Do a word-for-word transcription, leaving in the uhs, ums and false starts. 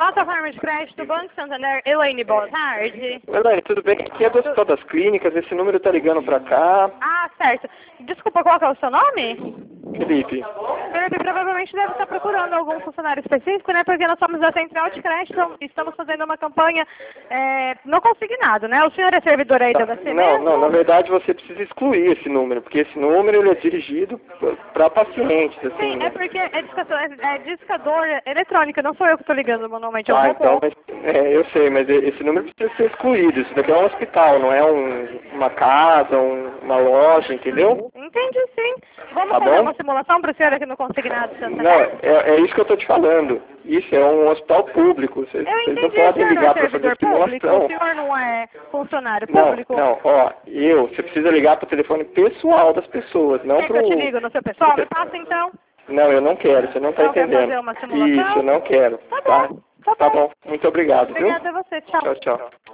Plataforma de crédito, Banco Santander, Elaine, boa tarde. Elaine, tudo bem? Aqui é do Hospital das Clínicas, esse número tá ligando pra cá. Ah, certo. Desculpa, qual que é o seu nome? Felipe. Felipe, provavelmente deve estar procurando algum funcionário específico, né? Porque nós somos da Central de Crédito e estamos fazendo uma campanha é, no consignado, né? O senhor é servidor aí da B C Não, mesmo? não, na verdade você precisa excluir esse número, porque esse número ele é dirigido para pacientes, assim, Sim, né? é porque é discador, é discador eletrônico, não sou eu que estou ligando manualmente, eu Ah, vou então, mas, é, eu sei, mas esse número precisa ser excluído. Isso daqui é um hospital, não é um, uma casa, um, uma loja, entendeu? Entendi, sim. Vamos Tá fazer bom? uma simulação para o senhor aqui no consignado Não, Santander? é, é isso que eu tô te falando. Isso é um hospital público. Vocês, Eu vocês não entendi, o podem senhor não é ligar para fazer servidor público? O simulação. senhor não é funcionário Não, público? não, ó, eu, você precisa ligar para o telefone pessoal das pessoas, não Quer que para eu te o... ligo no seu pessoal? Me passa então. Não, eu não quero, você não está Não quer entendendo. fazer uma simulação? Isso, eu não quero. Tá Tá? bom, tá Tá bom. bom, muito obrigado, viu? Obrigada a você, tchau. Tchau, tchau.